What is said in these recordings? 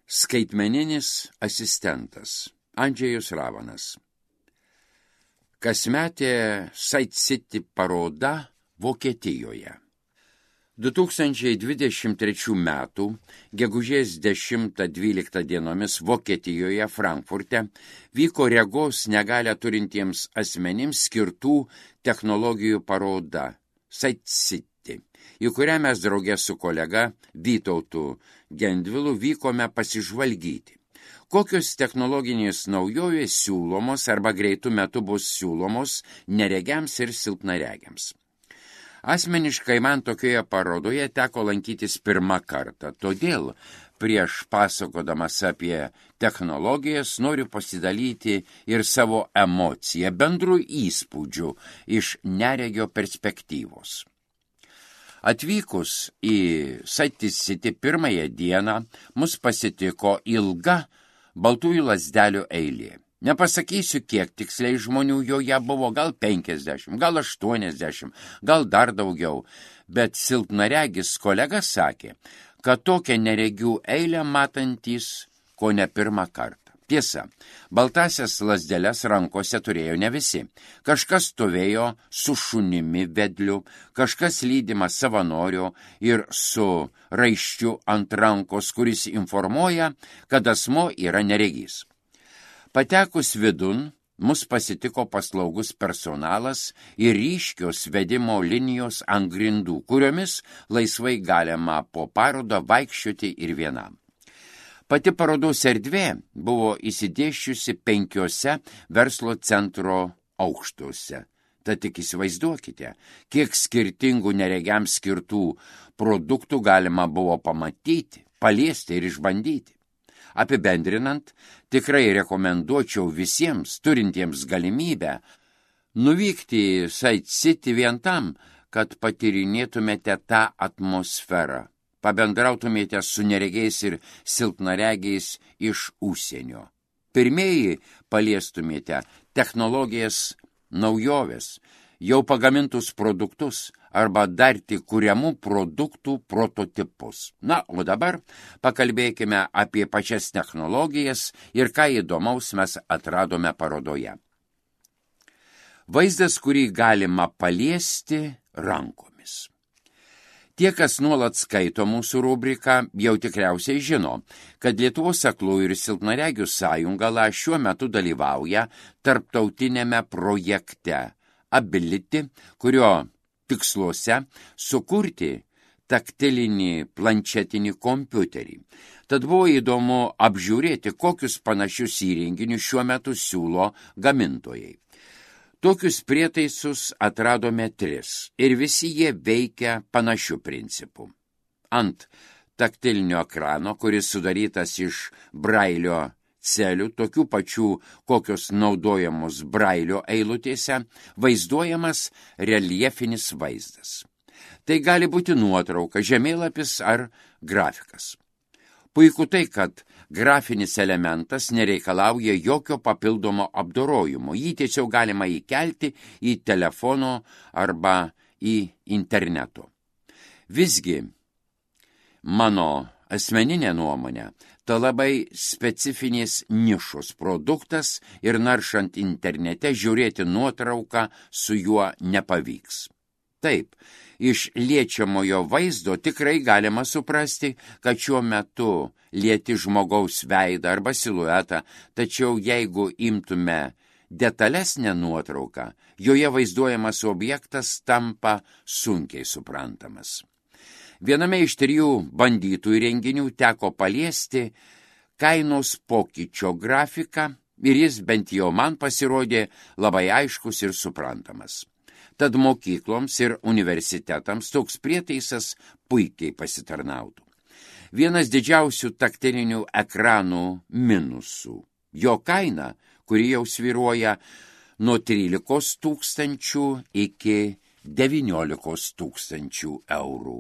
Skaitmeninis asistentas Andžejus Ravanas. Kasmetė Site City paroda Vokietijoje. 2023 metų gegužės 10-12 dienomis Vokietijoje, Frankfurte, vyko regos negalią turintiems asmenims skirtų technologijų paroda Site City, į kurią mes drauge su kolega Vytautu Gendvilu vykome pasižvalgyti. Kokios technologinės naujovės siūlomos arba greitų metų bus siūlomos neregiams ir silpnaregiams. Asmeniškai man tokioje parodoje teko lankytis pirmą kartą, todėl prieš pasakodamas apie technologijas noriu pasidalyti ir savo emociją, bendrų įspūdžių iš neregio perspektyvos. Atvykus į Site City pirmąją dieną, mus pasitiko ilga baltųjų lazdelių eilė. Nepasakysiu, kiek tiksliai žmonių joje buvo, gal 50, gal 80, gal dar daugiau, bet silpnaregis kolega sakė, kad tokią neregių eilę matantys ko ne pirmą kartą. Tiesa, baltasias lazdeles rankose turėjo ne visi. Kažkas stovėjo su šunimi vedliu, kažkas lydimas savanorio ir su raiščiu ant rankos, kuris informuoja, kad asmuo yra neregys. Patekus vidun, mus pasitiko paslaugus personalas ir ryškios vedimo linijos ant grindų, kuriomis laisvai galima po parodą vaikščioti ir vienam. Pati parodos erdvė buvo įsidėsčiusi 5 verslo centro aukštuose. Tad tik įsivaizduokite, kiek skirtingų neregiams skirtų produktų galima buvo pamatyti, paliesti ir išbandyti. Apibendrinant, tikrai rekomenduočiau visiems turintiems galimybę nuvykti į Site City vien tam, kad patyrinėtumėte tą atmosferą, pabendrautumėte su neregiais ir silpnaregiais iš užsienio. Pirmieji paliestumėte technologijas, naujoves, jau pagamintus produktus arba dar tik kuriamų produktų prototipus. Na, o dabar pakalbėkime apie pačias technologijas ir ką įdomaus mes atradome parodoje. Vaizdas, kurį galima paliesti rankomis. Tie, kas nuolat skaito mūsų rubriką, jau tikriausiai žino, kad Lietuvos aklųjų ir silpnaregių sąjunga šiuo metu dalyvauja tarptautinėme projekte Ability, kurio tiksluose sukurti taktilinį planšetinį kompiuterį. Tad buvo įdomu apžiūrėti, kokius panašius įrenginius šiuo metu siūlo gamintojai. Tokius prietaisus atradome 3 ir visi jie veikia panašių principų. Ant taktilinio ekrano, kuris sudarytas iš brailio celių, tokių pačių, kokios naudojamos brailio eilutėse, vaizduojamas reljefinis vaizdas. Tai gali būti nuotrauka, žemėlapis ar grafikas. Puiku tai, kad grafinis elementas nereikalauja jokio papildomo apdorojimo. Jį tiesiog galima įkelti į telefono arba į interneto. Visgi, mano asmeninė nuomonė, tai labai specifinės nišos produktas ir naršant internete žiūrėti nuotrauką su juo nepavyks. Taip, iš liečiamojo vaizdo tikrai galima suprasti, kad šiuo metu lieti žmogaus veidą arba siluetą, tačiau jeigu imtume detalesnę nuotrauką, joje vaizduojamas objektas tampa sunkiai suprantamas. Viename iš 3 bandytų įrenginių teko paliesti kainos pokyčio grafiką ir jis bent jau man pasirodė labai aiškus ir suprantamas. Tad mokykloms ir universitetams toks prietaisas puikiai pasitarnautų. Vienas didžiausių taktilinių ekranų minusų. Jo kaina, kuri jau svyruoja nuo 13 000 iki 19 000 eurų.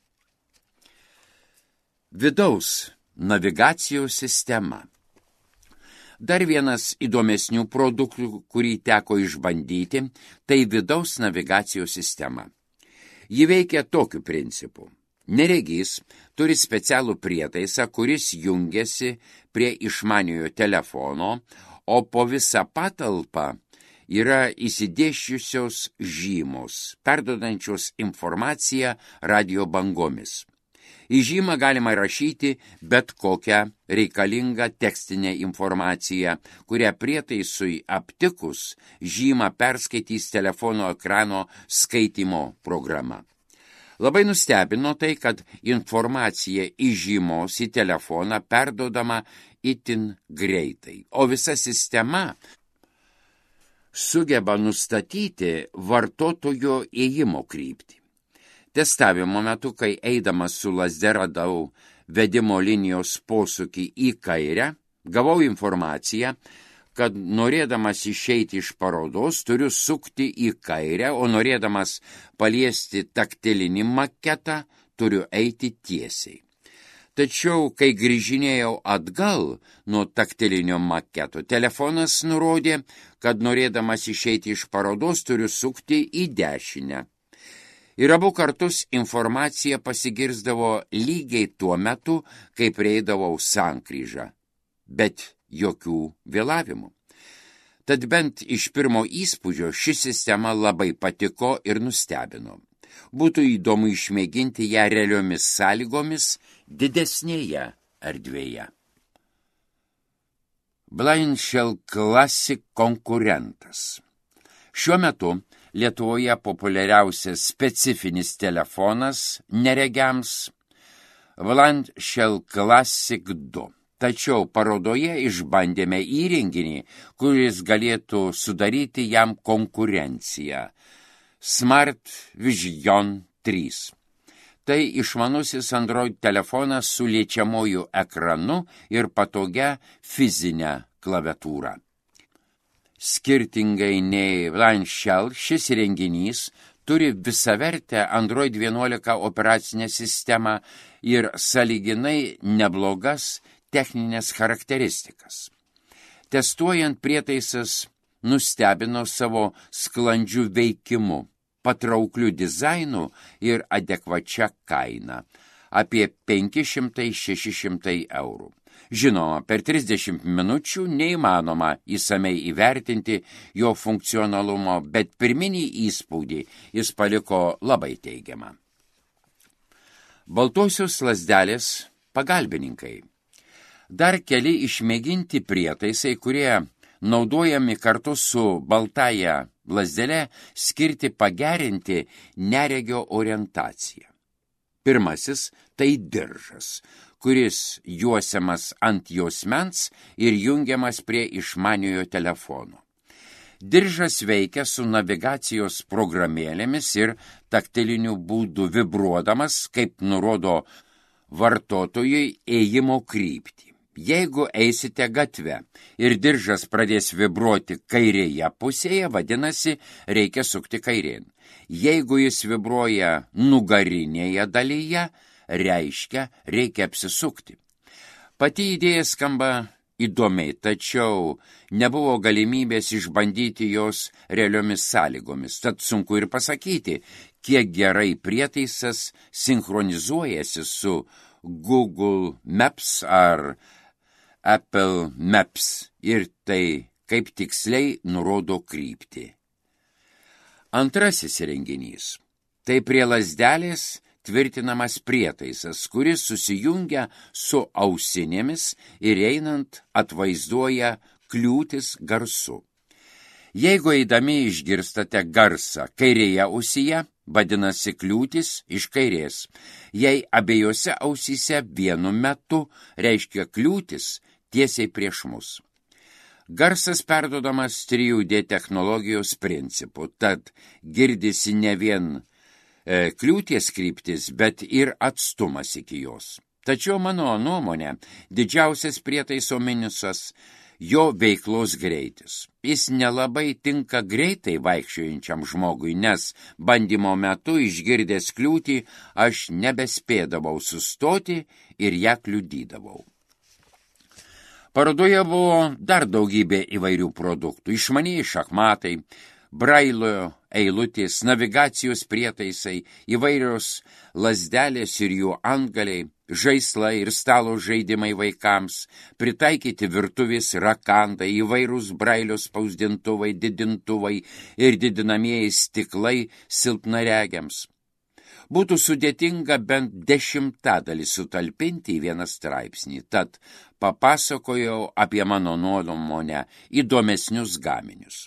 Vidaus navigacijos sistema. Dar vienas įdomesnių produktų, kurį teko išbandyti, tai vidaus navigacijos sistema. Ji veikia tokiu principu. Neregys turi specialų prietaisą, kuris jungiasi prie išmaniojo telefono, o po visą patalpą yra įsidėsčiusios žymos, perduodančios informaciją radio bangomis. Į žymą galima rašyti bet kokią reikalingą tekstinę informaciją, kurią prietaisui aptikus žymą perskaitys telefono ekrano skaitymo programa. Labai nustebino tai, kad informacija iš žymos į telefoną perduodama itin greitai, o visa sistema sugeba nustatyti vartotojo ėjimo kryptį. Testavimo metu, kai eidamas su lazde radau vedimo linijos posūkį į kairę, gavau informaciją, kad norėdamas išeiti iš parodos turiu sukti į kairę, o norėdamas paliesti taktilinį maketą turiu eiti tiesiai. Tačiau, kai grįžinėjau atgal nuo taktilinio maketo, telefonas nurodė, kad norėdamas išeiti iš parodos turiu sukti į dešinę. Ir abu kartus informacija pasigirsdavo lygiai tuo metu, kai prieidavau sankryžą, bet jokių vėlavimų. Tad bent iš pirmo įspūdžio ši sistema labai patiko ir nustebino. Būtų įdomu išmėginti ją realiomis sąlygomis didesnėje erdvėje. Blind Shell Classic konkurentas. Šiuo metu Lietuvoje populiariausias specifinis telefonas neregiams Blind Shell Classic 2. Tačiau parodoje išbandėme įrenginį, kuris galėtų sudaryti jam konkurenciją. Smart Vision 3. Tai išmanusis Android telefonas su liečiamuoju ekranu ir patogia fizinė klaviatūra. Skirtingai nei Blind Shell, šis įrenginys turi visavertę Android 11 operacinę sistemą ir sąlyginai neblogas techninės charakteristikas. Testuojant prietaisas nustebino savo sklandžiu veikimu, patraukliu dizainu ir adekvačia kaina – apie 500–600 eurų. Žinoma, per 30 minučių neįmanoma įsamei įvertinti jo funkcionalumo, bet pirminį įspūdį jis paliko labai teigiamą. Baltosios lazdelės pagalbininkai. Dar keli išmėginti prietaisai, kurie naudojami kartu su baltąja lazdele skirti pagerinti neregio orientaciją. Pirmasis – tai diržas, kuris juosiamas ant juosmens ir jungiamas prie išmaniojo telefono. Diržas veikia su navigacijos programėlėmis ir taktiliniu būdu vibruodamas, kaip nurodo vartotojui, ėjimo kryptį. Jeigu eisite gatve ir diržas pradės vibruoti kairėje pusėje, vadinasi, reikia sukti kairėn. Jeigu jis vibruoja nugarinėje dalyje, reiškia, reikia apsisukti. Pati idėja skamba įdomiai, tačiau nebuvo galimybės išbandyti jos realiomis sąlygomis. Tad sunku ir pasakyti, kiek gerai prietaisas sinchronizuojasi su Google Maps ar Apple Maps ir tai, kaip tiksliai nurodo kryptį. Antrasis įrenginys – tai prie lazdelės tvirtinamas prietaisas, kuris susijungia su ausinėmis ir einant atvaizduoja kliūtis garsu. Jeigu eidami išgirstate garsą kairėje ausyje, vadinasi kliūtis iš kairės. Jei abiejose ausyse vienu metu, reiškia kliūtis tiesiai prieš mus. Garsas perduodamas 3D technologijos principu, tad girdisi ne vien kliūties kryptis, bet ir atstumas iki jos. Tačiau mano nuomonė, didžiausias prietaiso minusas – jo veiklos greitis. Jis nelabai tinka greitai vaikščiojančiam žmogui, nes bandymo metu išgirdęs kliūtį aš nebespėdavau sustoti ir ją kliudydavau. Parodoje buvo dar daugybė įvairių produktų, išmanieji šachmatai, brailio eilutės, navigacijos prietaisai, įvairios lazdelės ir jų antgaliai, žaislai ir stalo žaidimai vaikams, pritaikyti virtuvės rakandai, įvairūs brailio spausdintuvai, didintuvai ir didinamieji stiklai silpnaregiams. Būtų sudėtinga bent 10% sutalpinti į vieną straipsnį, tad papasakojau apie mano nuomonę įdomesnius gaminius.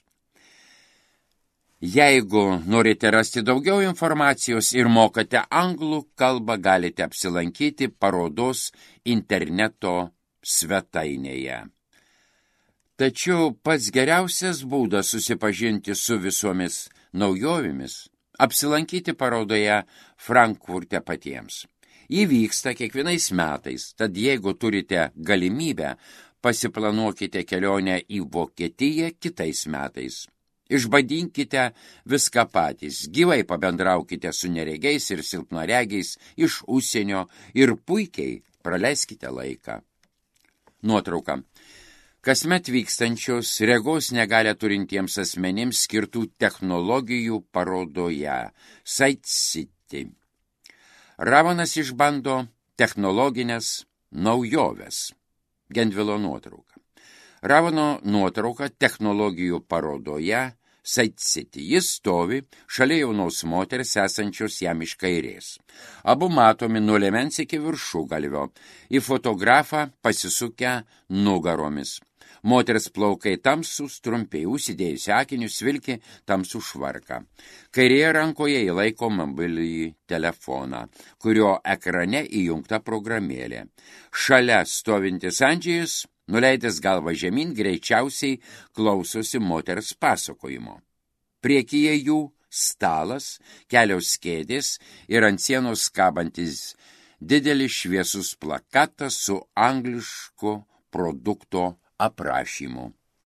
Jeigu norite rasti daugiau informacijos ir mokate anglų kalbą, galite apsilankyti parodos interneto svetainėje. Tačiau pats geriausias būdas susipažinti su visomis naujovėmis – apsilankyti parodoje Frankfurte patiems. Ji vyksta kiekvienais metais, tad jeigu turite galimybę, pasiplanuokite kelionę į Vokietiją kitais metais. Išbandinkite viską patys, gyvai pabendraukite su neregiais ir silpnaregiais iš užsienio ir puikiai praleiskite laiką. Nuotrauka. Kasmet vykstančios regos negalią turintiems asmenims skirtų technologijų parodoje Sight City. Ravanas išbando technologinės naujoves. Gendvilo nuotrauka. Ravano nuotrauka technologijų parodoje Sight City. Jis stovi šalia jaunos moters esančios jam iš kairės. Abu matomi nuo liemens iki viršugalvio, į fotografą pasisukę nugaromis. Moters plaukai tamsūs, trumpiai, užsidėjusi akinius, vilki tamsų švarką. Kairėje rankoje įlaiko mobilųjį telefoną, kurio ekrane įjungta programėlė. Šalia stovintis Andžejus, nuleidęs galvą žemyn, greičiausiai klausosi moters pasakojimo. Priekyje jų stalas, kelios kėdės ir ant sienos kabantis didelis šviesus plakatas su anglišku produkto aprašymu.